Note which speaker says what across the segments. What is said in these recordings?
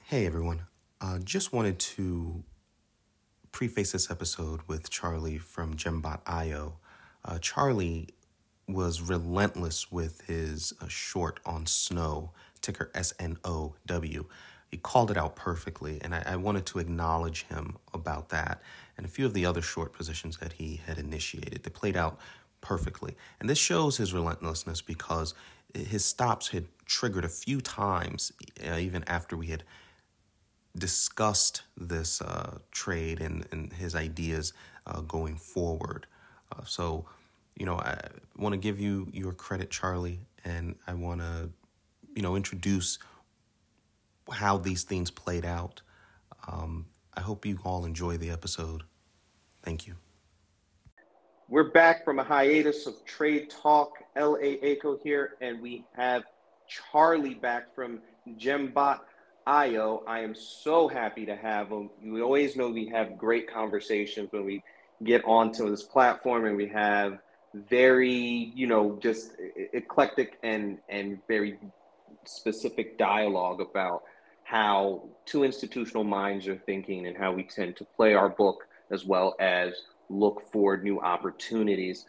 Speaker 1: Hey everyone. Just wanted to preface this episode with Charlie from Gembot.io. Charlie was relentless with his short on Snow, ticker SNOW. He called it out perfectly, and I wanted to acknowledge him about that and a few of the other short positions that he had initiated. They played out perfectly. And this shows his relentlessness because his stops had triggered a few times, even after we had discussed this trade and his ideas going forward. I want to give you your credit, Charlie, and I want to, introduce how these things played out. I hope you all enjoy the episode. Thank you.
Speaker 2: We're back from a hiatus of Trade Talk. L.A. Aiko here, and we have Charlie back from Gembot.io. I am so happy to have him. You always know we have great conversations when we get onto this platform, and we have very, just eclectic and very specific dialogue about how two institutional minds are thinking and how we tend to play our book as well as look for new opportunities.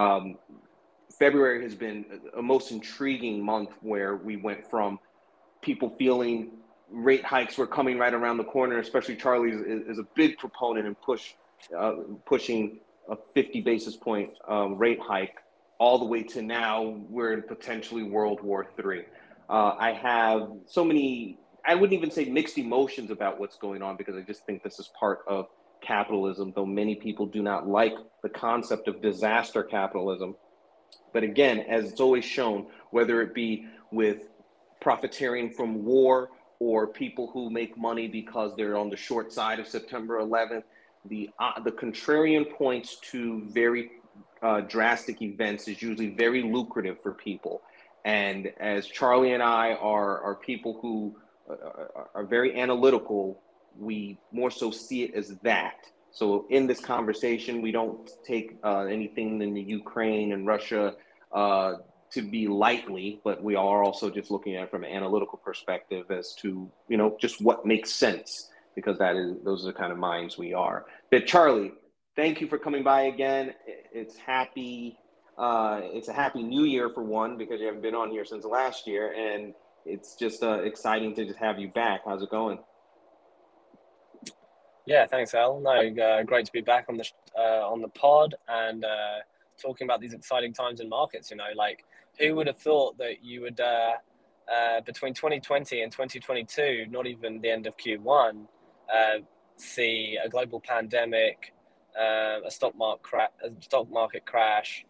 Speaker 2: February has been a most intriguing month where we went from people feeling rate hikes were coming right around the corner, especially Charlie is a big proponent and pushing a 50 basis point rate hike all the way to now we're in potentially World War III. I have so many, I wouldn't even say mixed emotions about what's going on because I just think this is part of capitalism, though many people do not like the concept of disaster capitalism. But again, as it's always shown, whether it be with profiteering from war or people who make money because they're on the short side of September 11th, the contrarian points to very drastic events is usually very lucrative for people. And as Charlie and I are people who are very analytical, we more so see it as that. So in this conversation, we don't take anything in the Ukraine and Russia to be lightly, but we are also just looking at it from an analytical perspective as to, just what makes sense, because those are the kind of minds we are. But Charlie, thank you for coming by again. It's a happy new year for one, because you haven't been on here since last year, and it's just exciting to just have you back. How's it going?
Speaker 3: Yeah, thanks, Al. No, great to be back on the pod and talking about these exciting times in markets. Who would have thought that you would between 2020 and 2022, not even the end of Q1, see a global pandemic, a stock market crash,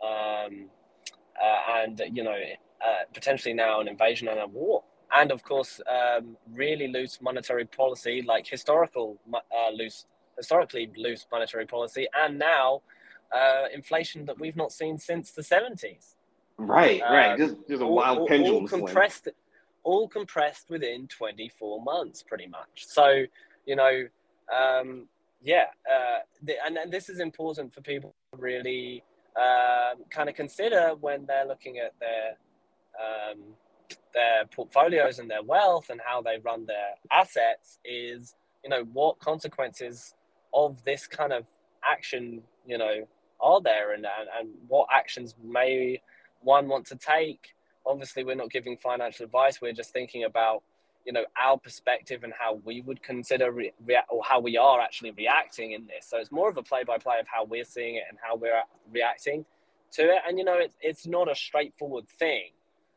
Speaker 3: and potentially now an invasion and a war. And of course, really loose monetary policy, like historically loose monetary policy, and now inflation that we've not seen since the 70s.
Speaker 2: Right. Just a wild pendulum swing.
Speaker 3: All compressed within 24 months, pretty much. So, and this is important for people to really kind of consider when they're looking at their portfolios and their wealth and how they run their assets is, what consequences of this kind of action, are there, and what actions may one want to take. Obviously, we're not giving financial advice. We're just thinking about, our perspective and how we would consider or how we are actually reacting in this. So it's more of a play-by-play of how we're seeing it and how we're reacting to it. And, it's not a straightforward thing.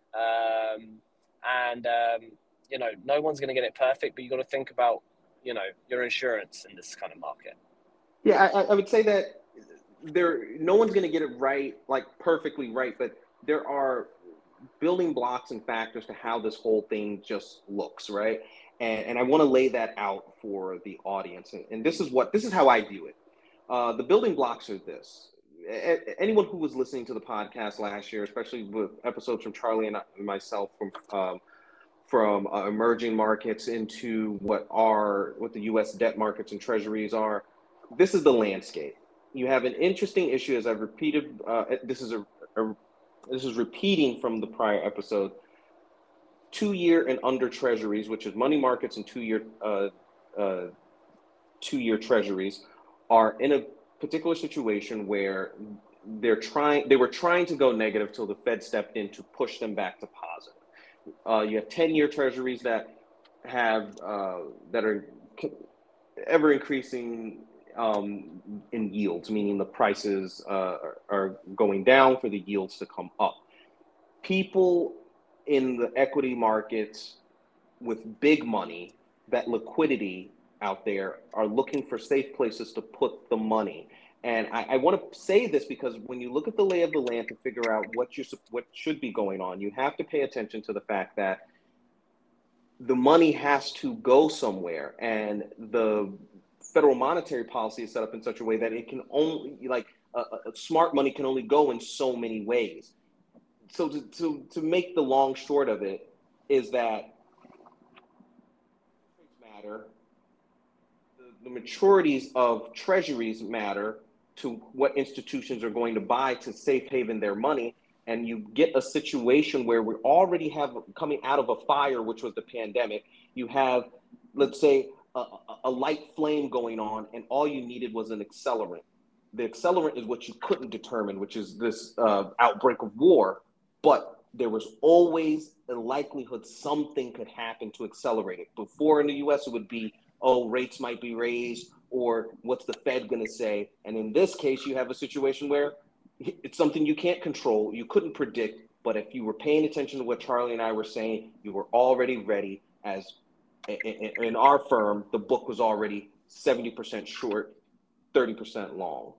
Speaker 3: No one's going to get it perfect, but you got to think about, your insurance in this kind of market.
Speaker 2: Yeah, I would say that no one's going to get it right, like perfectly right, but there are building blocks and factors to how this whole thing just looks, right? And I want to lay that out for the audience. And this is how I view it. The building blocks are this. Anyone who was listening to the podcast last year, especially with episodes from Charlie and myself from emerging markets into what the U.S. debt markets and treasuries are, this is the landscape. You have an interesting issue, as I've repeated. This is repeating from the prior episode. 2-year and under treasuries, which is money markets and 2-year treasuries, are in a particular situation where they were trying to go negative till the Fed stepped in to push them back to positive. You have 10-year treasuries that are ever increasing in yields, meaning the prices are going down for the yields to come up. People in the equity markets with big money, that liquidity out there, are looking for safe places to put the money. And I want to say this because when you look at the lay of the land to figure out what should be going on, you have to pay attention to the fact that the money has to go somewhere, and the federal monetary policy is set up in such a way that it can only, smart money can only go in so many ways. So to make the long short of it is that matter, the maturities of treasuries matter to what institutions are going to buy to safe haven their money. And you get a situation where we already have, coming out of a fire, which was the pandemic, you have, let's say, a light flame going on, and all you needed was an accelerant. The accelerant is what you couldn't determine, which is this outbreak of war, but there was always a likelihood something could happen to accelerate it. Before in the US, it would be, oh, rates might be raised, or what's the Fed going to say? And in this case, you have a situation where it's something you can't control, you couldn't predict, but if you were paying attention to what Charlie and I were saying, you were already ready. As in our firm, the book was already 70% short, 30% long.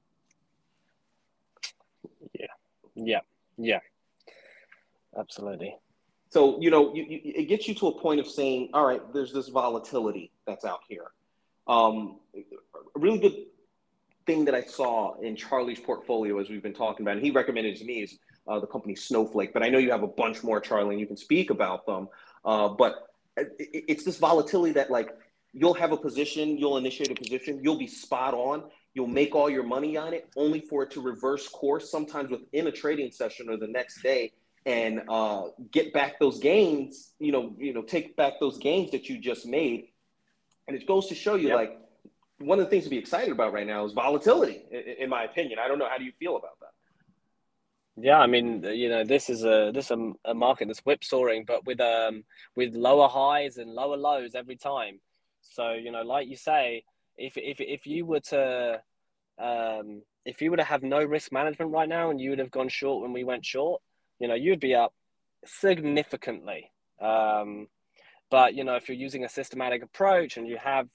Speaker 3: Yeah, absolutely.
Speaker 2: So, it gets you to a point of saying, all right, there's this volatility that's out here. A really good thing that I saw in Charlie's portfolio, as we've been talking about, and he recommended it to me, is the company Snowflake. But I know you have a bunch more, Charlie, and you can speak about them. But it's this volatility that, like, you'll have a position, you'll initiate a position, you'll be spot on, you'll make all your money on it, only for it to reverse course sometimes within a trading session or the next day, and get back those gains, take back those gains that you just made. And it goes to show you, like, one of the things to be excited about right now is volatility, in my opinion. I don't know. How do you feel about that?
Speaker 3: Yeah, I mean, this is a market that's whipsawing, but with lower highs and lower lows every time. So, like you say, if you were to have no risk management right now and you would have gone short when we went short, you'd be up significantly. But if you're using a systematic approach and you have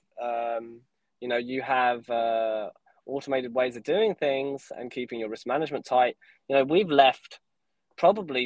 Speaker 3: automated ways of doing things and keeping your risk management tight, we've left probably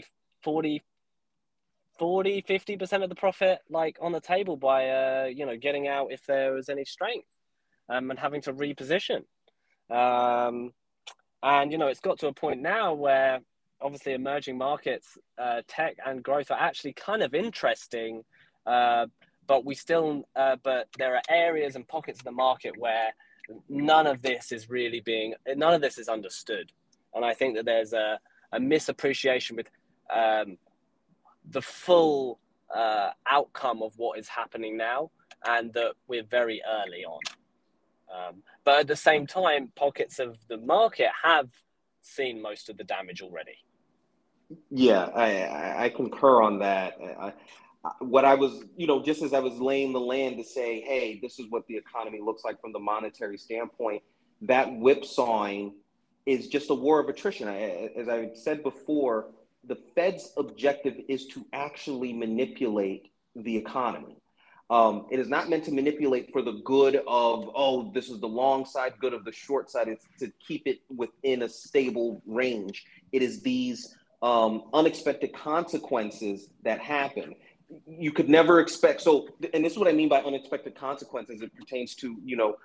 Speaker 3: 50% of the profit on the table by getting out if there was any strength, and having to reposition. And it's got to a point now where obviously emerging markets, tech and growth, are actually kind of interesting, but there are areas and pockets of the market where none of this is understood. And I think that there's a misappreciation with the full outcome of what is happening now, and that we're very early on. But at the same time, pockets of the market have seen most of the damage already.
Speaker 2: Yeah, I concur on that. What I was, just as I was laying the land to say, hey, this is what the economy looks like from the monetary standpoint, that whipsawing is just a war of attrition. As I said before, the Fed's objective is to actually manipulate the economy. It is not meant to manipulate for the good of, oh, this is the long side, good of the short side. It's to keep it within a stable range. It is these unexpected consequences that happen. You could never expect. So, and this is what I mean by unexpected consequences. It pertains to,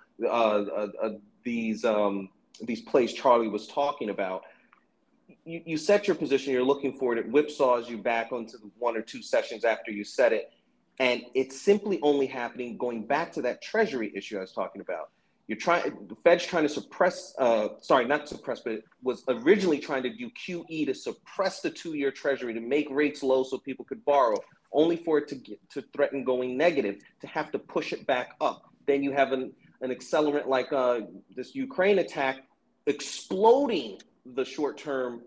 Speaker 2: these plays Charlie was talking about. You set your position, you're looking for it, it whipsaws you back onto the 1 or 2 sessions after you set it. And it's simply only happening, going back to that treasury issue I was talking about. The Fed's trying to suppress, not suppress, but it was originally trying to do QE to suppress the 2-year treasury to make rates low so people could borrow. only for it to threaten going negative, to have to push it back up. Then you have an accelerant like this Ukraine attack exploding the short-term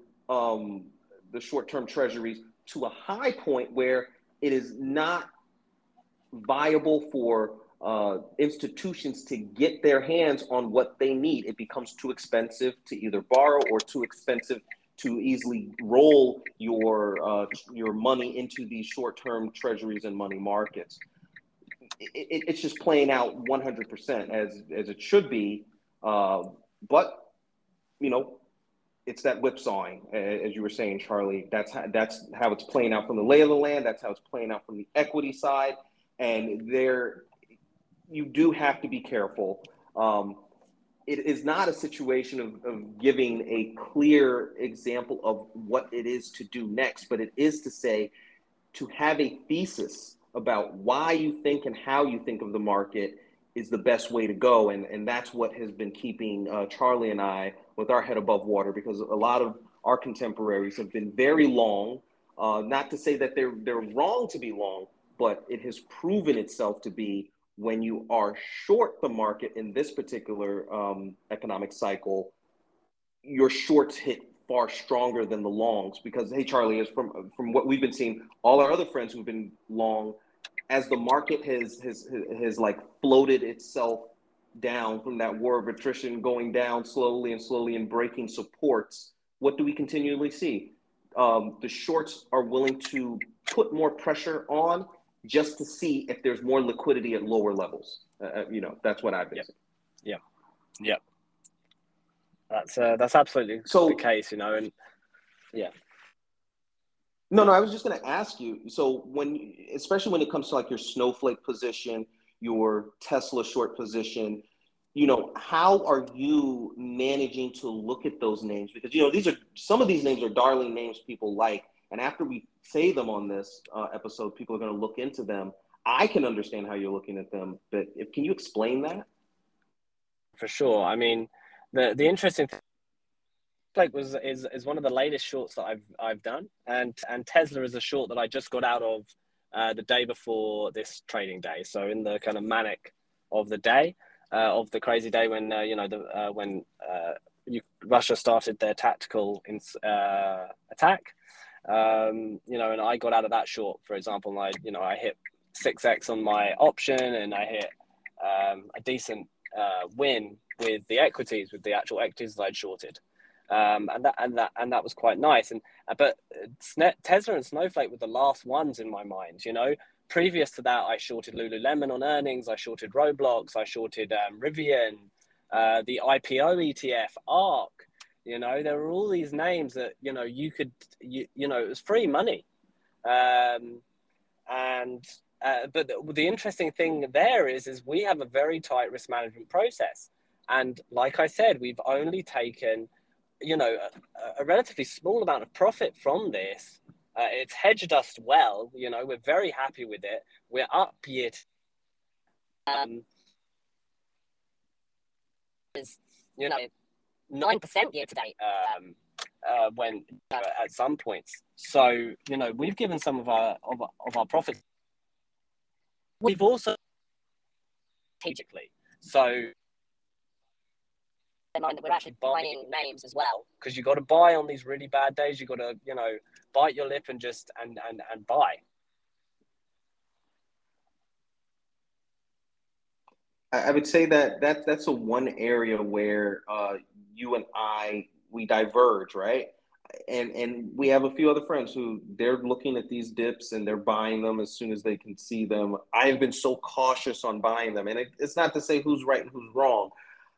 Speaker 2: treasuries to a high point where it is not viable for institutions to get their hands on what they need. It becomes too expensive to either borrow or too expensive to easily roll your money into these short-term treasuries and money markets. It's just playing out 100% as it should be, but it's that whipsawing, as you were saying, Charlie. That's how it's playing out from the lay of the land. That's how it's playing out from the equity side, and you do have to be careful. It is not a situation of giving a clear example of what it is to do next, but it is to say, to have a thesis about why you think and how you think of the market is the best way to go. And that's what has been keeping Charlie and I with our head above water, because a lot of our contemporaries have been very long. Not to say that they're wrong to be long, but it has proven itself to be, when you are short the market in this particular economic cycle, your shorts hit far stronger than the longs. Because, hey, Charlie, is from what we've been seeing, all our other friends who've been long, as the market has like floated itself down from that war of attrition, going down slowly and breaking supports, what do we continually see? The shorts are willing to put more pressure on just to see if there's more liquidity at lower levels. That's what I've been seeing.
Speaker 3: Yeah. That's absolutely the case, and yeah.
Speaker 2: No, I was just going to ask you. So especially when it comes to like your Snowflake position, your Tesla short position, how are you managing to look at those names? Because, some of these names are darling names people like. And after we say them on this episode, people are going to look into them. I can understand how you're looking at them, but can you explain that?
Speaker 3: For sure. I mean, the interesting thing is one of the latest shorts that I've done, and Tesla is a short that I just got out of the day before this trading day. So in the kind of manic of the day, of the crazy day when Russia started their tactical attack. And I got out of that short, for example, and I hit 6x on my option, and I hit a decent win with the actual equities that I'd shorted. And that was quite nice. But Tesla and Snowflake were the last ones in my mind. Previous to that, I shorted Lululemon on earnings. I shorted Roblox. I shorted Rivian, the IPO ETF, ARK. There were all these names that you could, it was free money. But the interesting thing there is we have a very tight risk management process, and like I said, we've only taken a relatively small amount of profit from this. It's hedged us well. We're very happy with it. We're up year to 9% year to date when at some points. So we've given some of our profits. We've also strategically, so mind that we're actually buying names as well, because you got to buy on these really bad days. You got to bite your lip and just and buy.
Speaker 2: I would say that's one area where you and we diverge, right? And we have a few other friends who they're looking at these dips and they're buying them as soon as they can see them. I have been so cautious on buying them, and it's not to say who's right and who's wrong.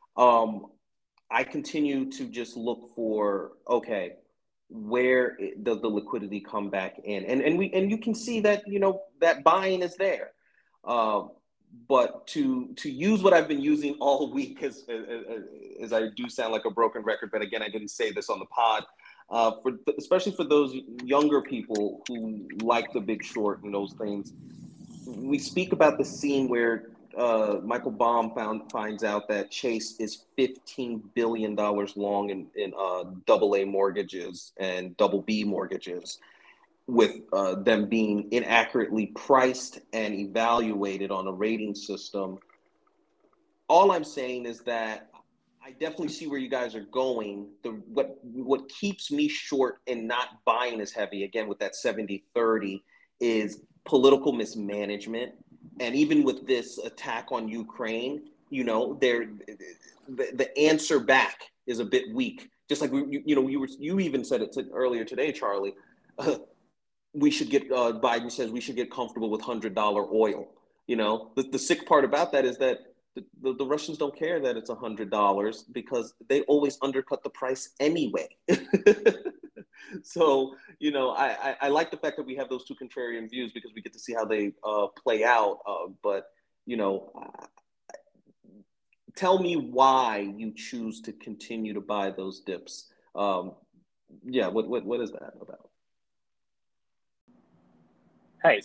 Speaker 2: I continue to just look for, okay, where does the liquidity come back in? And you can see that, that buying is there. But to use what I've been using all week, as I do sound like a broken record, but again, I didn't say this on the pod, especially for those younger people who like The Big Short and those things, we speak about the scene where Michael Baum finds out that Chase is $15 billion long in AA mortgages and BB mortgages. with them being inaccurately priced and evaluated on a rating system. All I'm saying is that I definitely see where you guys are going. What keeps me short and not buying as heavy, again, with that 70-30, is political mismanagement. And even with this attack on Ukraine, the answer back is a bit weak. Just like you even said it earlier today, Charlie. We should get Biden says we should get comfortable with $100 oil. The sick part about that is that the Russians don't care that it's $100 because they always undercut the price anyway. So, I like the fact that we have those two contrarian views because we get to see how they play out. But, tell me why you choose to continue to buy those dips. What is that about?
Speaker 3: Hey,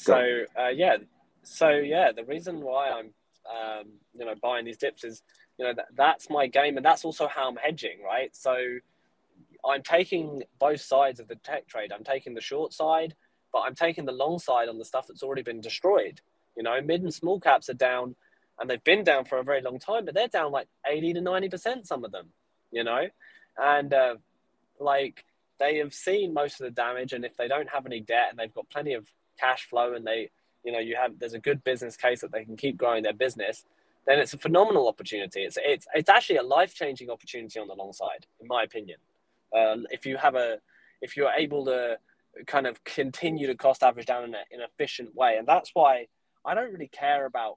Speaker 3: the reason why I'm buying these dips is, that's my game, and that's also how I'm hedging, right? So I'm taking both sides of the tech trade. I'm taking the short side, but I'm taking the long side on the stuff that's already been destroyed. Mid and small caps are down, and they've been down for a very long time, but they're down like 80 to 90%, some of them, and they have seen most of the damage. And if they don't have any debt and they've got plenty of cash flow and there's a good business case that they can keep growing their business, then it's a phenomenal opportunity. It's actually a life-changing opportunity on the long side, in my opinion. If you're able to kind of continue to cost average down in an efficient way. And that's why I don't really care about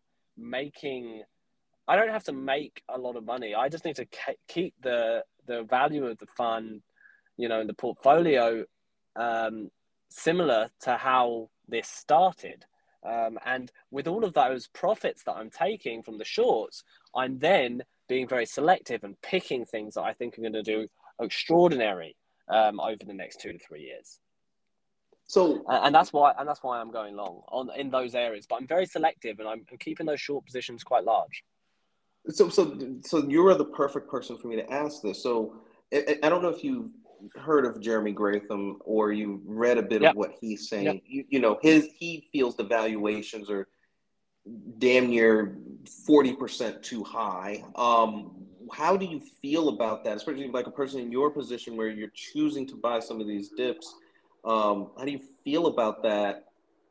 Speaker 3: I don't have to make a lot of money. I just need to keep the value of the fund, in the portfolio, similar to how this started. And with all of those profits that I'm taking from the shorts, I'm then being very selective and picking things that I think are going to do extraordinary over the next 2 to 3 years.
Speaker 2: So,
Speaker 3: and that's why I'm going long in those areas. But I'm very selective, and I'm keeping those short positions quite large.
Speaker 2: So you are the perfect person for me to ask this. So, I don't know if you've heard of Jeremy Gratham or you read a bit of what he's saying. Yep. He feels the valuations are damn near 40% too high. How do you feel about that, especially like a person in your position where you're choosing to buy some of these dips? How do you feel about that?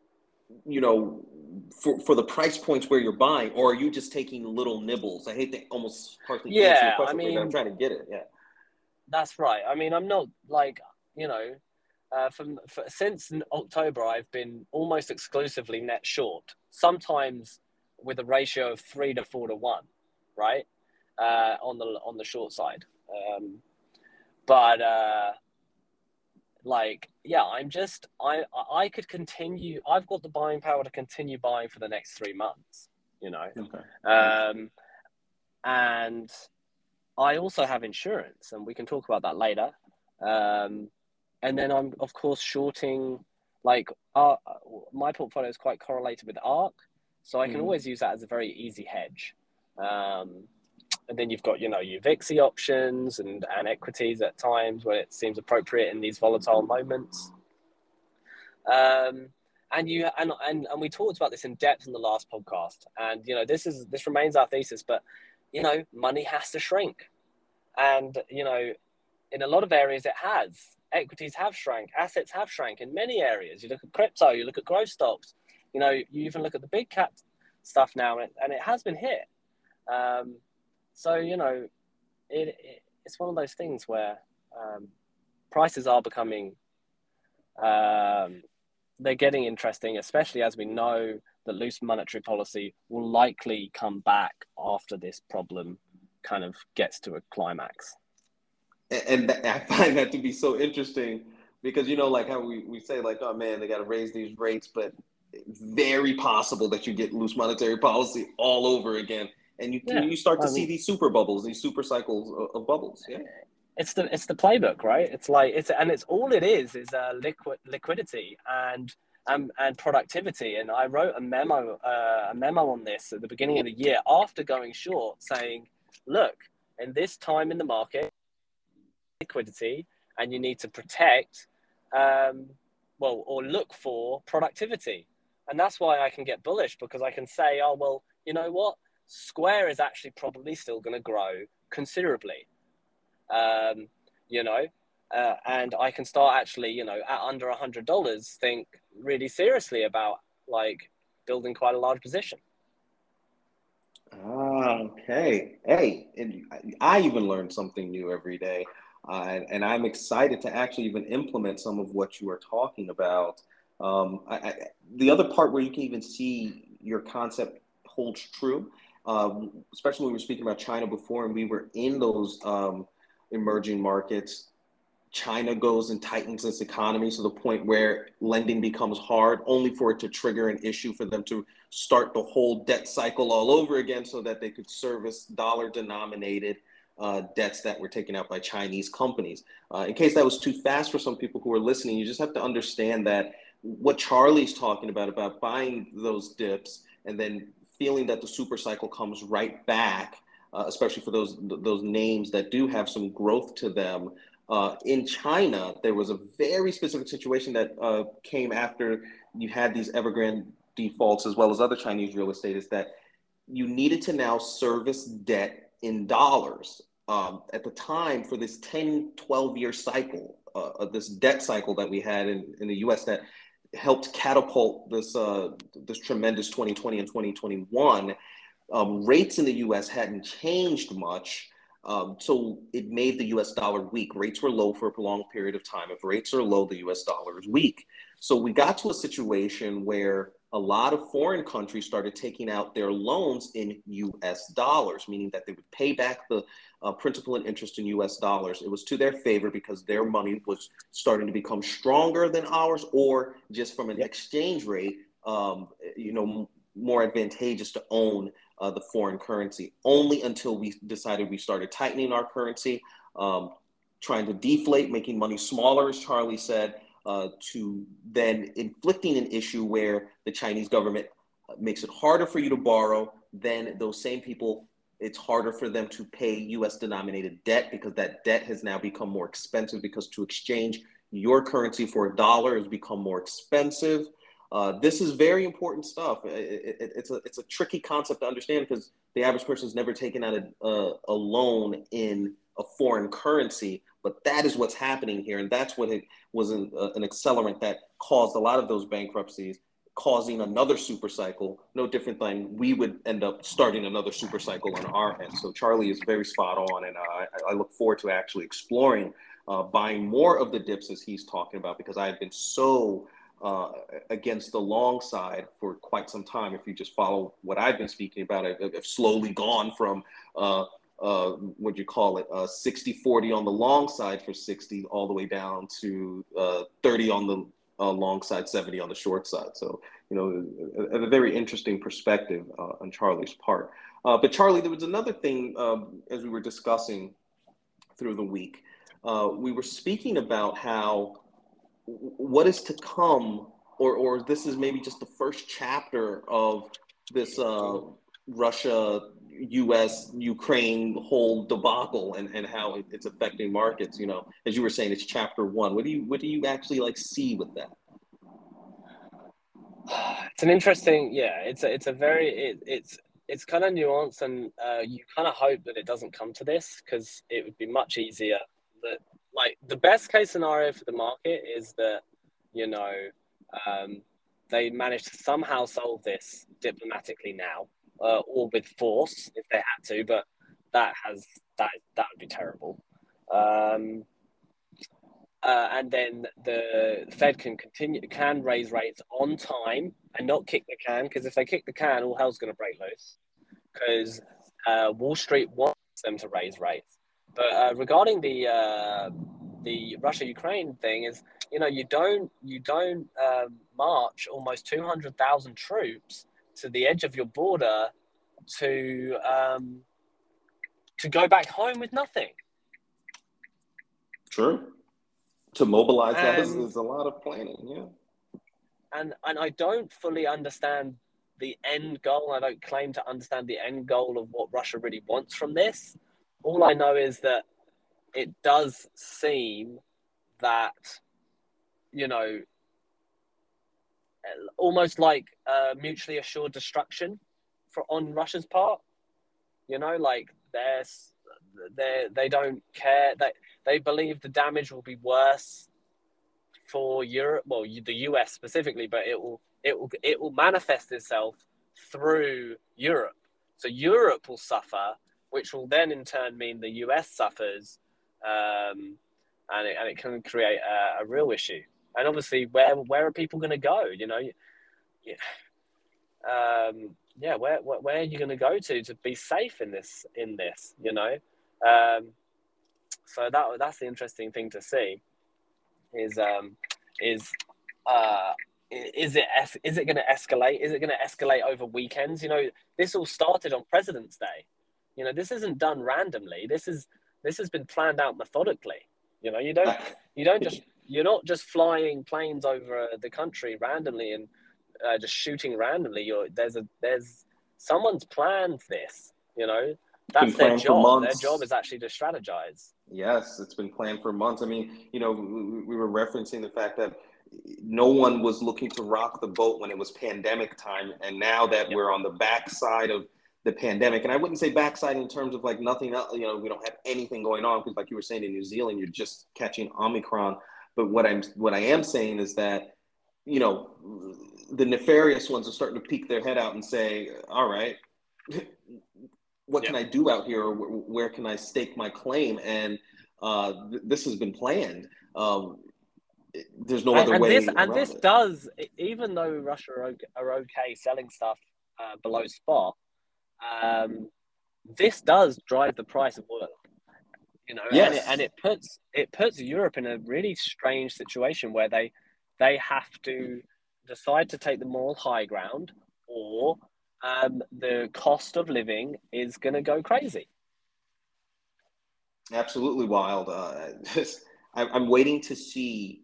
Speaker 2: For the price points where you're buying, or are you just taking little nibbles? I hate to almost partly answer your question, but I'm trying to get it. Yeah,
Speaker 3: that's right. I mean, I'm not like, since October, I've been almost exclusively net short, sometimes with a ratio of 3 to 4 to 1, right? On the short side. I could continue. I've got the buying power to continue buying for the next 3 months, Okay. And I also have insurance, and we can talk about that later. And then I'm, of course, shorting, my portfolio is quite correlated with ARK, so I can always use that as a very easy hedge. And then you've got, your VIXI options and equities at times when it seems appropriate in these volatile moments. And we talked about this in depth in the last podcast. And, this remains our thesis, but, money has to shrink. And, in a lot of areas it has. Equities have shrank, assets have shrank in many areas. You look at crypto, you look at growth stocks, you even look at the big cap stuff now, and it has been hit. So, it's one of those things where prices are becoming, they're getting interesting, especially as we know that loose monetary policy will likely come back after this problem kind of gets to a climax.
Speaker 2: And I find that to be so interesting because, like how we say, like, oh, man, they got to raise these rates, but it's very possible that you get loose monetary policy all over again. And you start to see these super bubbles, these super cycles of bubbles. Yeah,
Speaker 3: it's the playbook, right? It's all it is liquidity and productivity. And I wrote a memo on this at the beginning of the year after going short, saying, look, in this time in the market, liquidity, and you need to protect or look for productivity. And that's why I can get bullish, because I can say, oh, well, you know what? Square is actually probably still going to grow considerably, um, you know, and I can start actually, you know, at under $100, think really seriously about like building quite a large position.
Speaker 2: Ah, okay. Hey, and I even learn something new every day. And I'm excited to actually even implement some of what you are talking about. The other part where you can even see your concept holds true, especially when we were speaking about China before and we were in those emerging markets. China goes and tightens its economy to the point where lending becomes hard, only for it to trigger an issue for them to start the whole debt cycle all over again so that they could service dollar denominated debts that were taken out by Chinese companies. In case that was too fast for some people who are listening, you just have to understand that what Charlie's talking about buying those dips and then feeling that the super cycle comes right back, especially for those names that do have some growth to them. In China, there was a very specific situation that came after you had these Evergrande defaults as well as other Chinese real estate, is that you needed to now service debt in dollars. At the time, for this 10, 12-year cycle, this debt cycle that we had in the US that helped catapult this tremendous 2020 and 2021, rates in the US hadn't changed much. So it made the US dollar weak. Rates were low for a prolonged period of time. If rates are low, the US dollar is weak. So we got to a situation where a lot of foreign countries started taking out their loans in US dollars, meaning that they would pay back the principal and interest in US dollars. It was to their favor because their money was starting to become stronger than ours, or just from an exchange rate, more advantageous to own the foreign currency. Only until we decided we started tightening our currency, trying to deflate, making money smaller, as Charlie said, to then inflicting an issue where the Chinese government makes it harder for you to borrow. Then those same people, it's harder for them to pay US denominated debt because that debt has now become more expensive, because to exchange your currency for a dollar has become more expensive. This is very important stuff. It's a tricky concept to understand because the average person has never taken out a loan in a foreign currency, but that is what's happening here. And that's what it was an accelerant that caused a lot of those bankruptcies, causing another super cycle, no different than we would end up starting another super cycle on our end. So Charlie is very spot on. And I look forward to actually exploring buying more of the dips as he's talking about, because I've been so against the long side for quite some time. If you just follow what I've been speaking about, I've slowly gone from what do you call it, 60-40 on the long side for 60 all the way down to 30 on the long side, 70 on the short side. So, a very interesting perspective on Charlie's part. But Charlie, there was another thing as we were discussing through the week. We were speaking about how what is to come, or this is maybe just the first chapter of this Russia, U.S., Ukraine whole debacle, and how it's affecting markets. As you were saying, it's chapter one. What do you actually see with that?
Speaker 3: It's an interesting, it's a very it's kind of nuanced, and you kind of hope that it doesn't come to this, because it would be much easier. That, like, the best case scenario for the market is that they manage to somehow solve this diplomatically now, or with force if they had to, but that would be terrible. And then the Fed can raise rates on time and not kick the can, because if they kick the can, all hell's going to break loose, because Wall Street wants them to raise rates. But regarding the Russia-Ukraine thing, is you don't march almost 200,000 troops to the edge of your border to go back home with nothing.
Speaker 2: True. To mobilize that is a lot of planning, yeah.
Speaker 3: And I don't fully understand the end goal. I don't claim to understand the end goal of what Russia really wants from this. All I know is that it does seem that, almost like mutually assured destruction on Russia's part. You know, like they don't care. They believe the damage will be worse for Europe, well, the US specifically, but it will manifest itself through Europe. So Europe will suffer, which will then in turn mean the US suffers, and it can create a real issue. And obviously, where are people going to go? You know, where are you going to go to be safe in this? You know, so that's the interesting thing to see. Is uh, is it going to escalate? Is it going to escalate over weekends? You know, this all started on President's Day. You know, this isn't done randomly. This has been planned out methodically. You know, you're not just flying planes over the country randomly and just shooting randomly. There's someone's planned this. You know, that's their job. Their job is actually to strategize.
Speaker 2: Yes, it's been planned for months. I mean, you know, we were referencing the fact that no one was looking to rock the boat when it was pandemic time. And now that we're on the backside of the pandemic, and I wouldn't say backside in terms of like nothing else, you know, we don't have anything going on because like you were saying in New Zealand, you're just catching Omicron. But what I am saying is that, you know, the nefarious ones are starting to peek their head out and say, all right, what can I do out here? Or where can I stake my claim? And this has been planned. There's no other way.
Speaker 3: This does, even though Russia are okay selling stuff below spot, this does drive the price of oil. You know,
Speaker 2: yes.
Speaker 3: and it puts Europe in a really strange situation where they have to decide to take the moral high ground, or the cost of living is going to go crazy.
Speaker 2: Absolutely wild. I'm waiting to see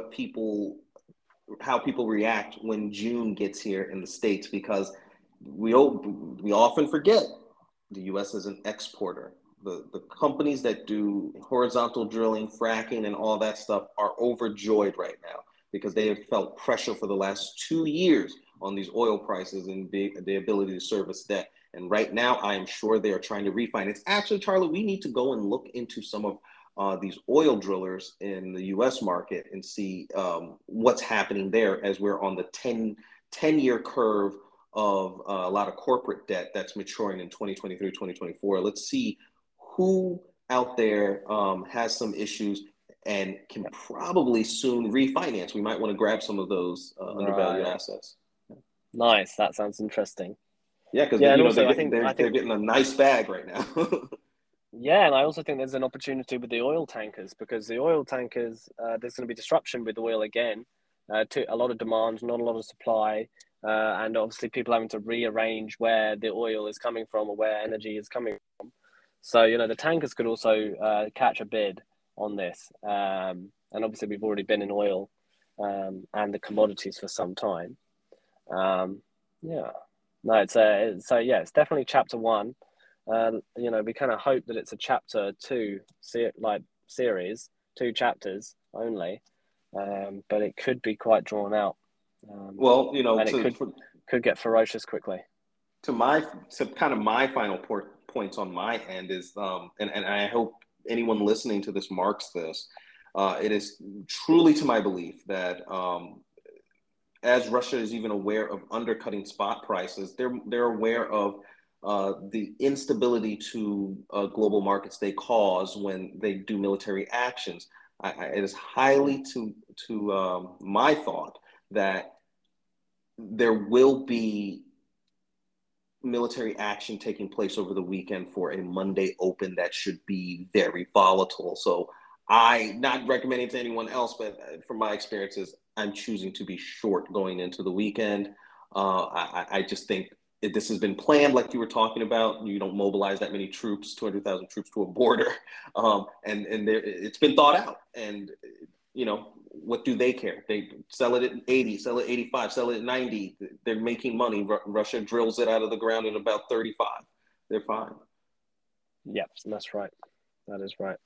Speaker 2: how people react when June gets here in the States, because we often forget the U.S. is an exporter. The companies that do horizontal drilling, fracking, and all that stuff are overjoyed right now because they have felt pressure for the last 2 years on these oil prices and the ability to service debt. And right now, I am sure they are trying to refinance. Actually, Charlie, we need to go and look into some of these oil drillers in the U.S. market and see what's happening there, as we're on the 10-year curve of a lot of corporate debt that's maturing in 2023, 2024. Let's see who out there has some issues and can probably soon refinance. We might want to grab some of those undervalued assets.
Speaker 3: Nice. That sounds interesting.
Speaker 2: Yeah, because they're getting a nice bag right now.
Speaker 3: Yeah, and I also think there's an opportunity with the oil tankers, because the oil tankers, there's going to be disruption with oil again. To a lot of demand, not a lot of supply, and obviously people having to rearrange where the oil is coming from or where energy is coming from. So, you know, the tankers could also catch a bid on this. And obviously we've already been in oil and the commodities for some time. It's definitely chapter one. You know, we kind of hope that it's a chapter two series, 2 chapters only, but it could be quite drawn out.
Speaker 2: Well, you know,
Speaker 3: and it could get ferocious quickly.
Speaker 2: To kind of my final points on my end is, and I hope anyone listening to this marks this. It is truly to my belief that as Russia is even aware of undercutting spot prices, they're aware of the instability to global markets they cause when they do military actions. It is highly to my thought that there will be military action taking place over the weekend for a Monday open that should be very volatile. So I'm not recommending to anyone else, but from my experiences, I'm choosing to be short going into the weekend. I just think this has been planned, like you were talking about. You don't mobilize that many troops, 200,000 troops to a border, and it's been thought out. And you know, what do they care? They sell it at 80, sell it at 85, sell it at 90. They're making money. Russia drills it out of the ground at about 35. They're fine.
Speaker 3: Yep, that's right. That is right.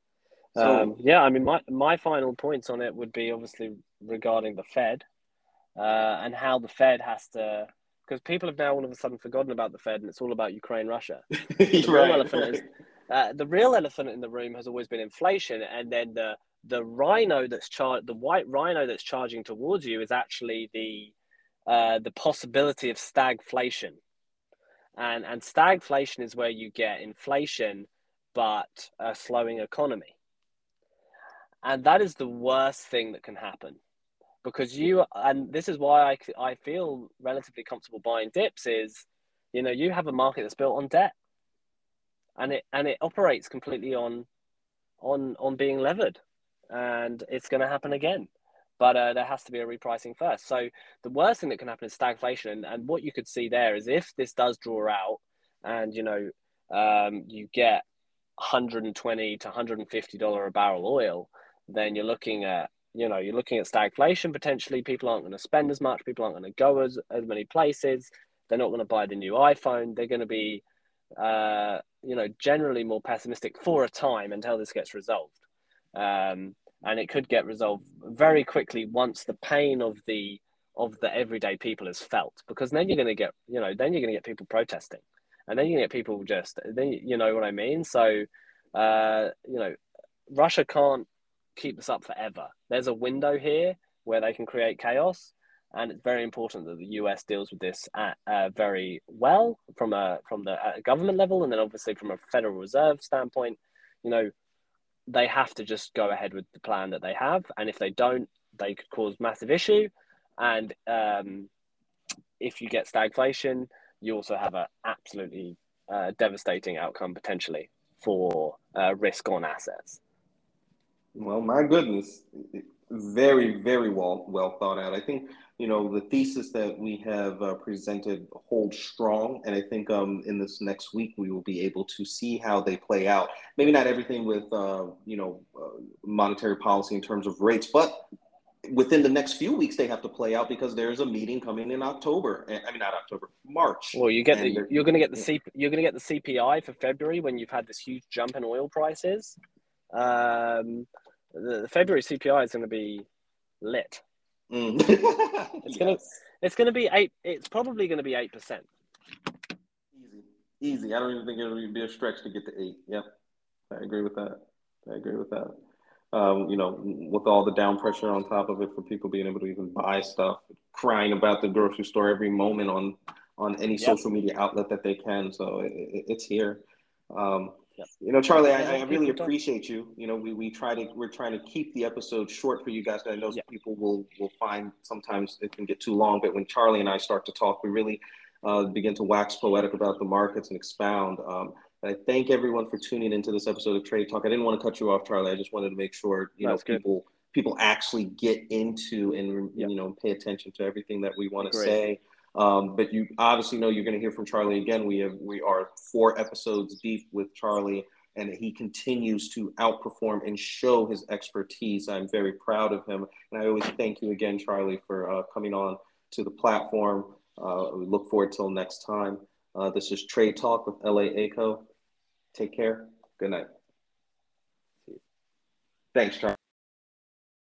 Speaker 3: So, I mean, my final points on it would be obviously regarding the Fed. and how the Fed has to, because people have now all of a sudden forgotten about the Fed and it's all about Ukraine, Russia. The real elephant is the real elephant in the room has always been inflation, and then the white rhino that's charging towards you is actually the possibility of stagflation, and stagflation is where you get inflation but a slowing economy, and that is the worst thing that can happen. Because and this is why I feel relatively comfortable buying dips is, you have a market that's built on debt, and it operates completely on being levered, and it's going to happen again. But there has to be a repricing first. So the worst thing that can happen is stagflation, and what you could see there is if this does draw out, and you get $120 to $150 a barrel oil, then you're looking at stagflation potentially. People aren't going to spend as much. People aren't going to go as many places. They're not going to buy the new iPhone. They're going to be, generally more pessimistic for a time until this gets resolved. And it could get resolved very quickly once the pain of the everyday people is felt, because then you're going to get people protesting, and then you're going to get people you know what I mean? So, Russia can't keep this up forever. There's a window here where they can create chaos, and it's very important that the US deals with this very well from the government level, and then obviously from a Federal Reserve standpoint. They have to just go ahead with the plan that they have, and if they don't, they could cause massive issue. And if you get stagflation, you also have an absolutely devastating outcome potentially for risk on assets.
Speaker 2: Well, my goodness, very, very well thought out. I think, the thesis that we have presented holds strong. And I think in this next week, we will be able to see how they play out. Maybe not everything with, monetary policy in terms of rates, but within the next few weeks, they have to play out because there's a meeting coming in October. I mean, not October, March.
Speaker 3: Well, you're going to get the CPI for February when you've had this huge jump in oil prices. The February CPI is going to be lit. It's going to be 8. It's probably going to be 8%.
Speaker 2: Easy. I don't even think it would be a stretch to get to 8. Yep, I agree with that. With all the down pressure on top of it for people being able to even buy stuff, crying about the grocery store every moment on any social media outlet that they can. So it's here. Charlie, I really appreciate you. We're trying to keep the episode short for you guys. I know people will find sometimes it can get too long, but when Charlie and I start to talk, we really begin to wax poetic about the markets and expound. I thank everyone for tuning into this episode of Trade Talk. I didn't want to cut you off, Charlie. I just wanted to make sure people actually get into and pay attention to everything that we want to say. But you obviously know you're going to hear from Charlie again. We are 4 episodes deep with Charlie, and he continues to outperform and show his expertise. I'm very proud of him, and I always thank you again, Charlie, for coming on to the platform. We look forward till next time. This is Trade Talk with LA ACO. Take care. Good night. Thanks, Charlie.